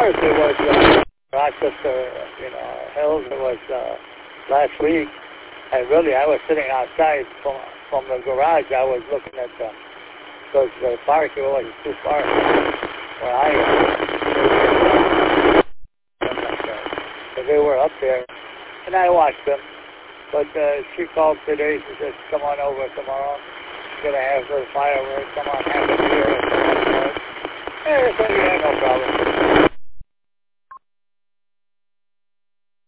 forest it was Rochester, Hills. It was last week. And really, I was sitting outside from the garage. I was looking at because the park was too far where I am. So they were up there, and I watched them. But she called today. She said, "Come on over tomorrow. Gonna have the fireworks. Come on, have a beer." And I said, "Yeah, no problem."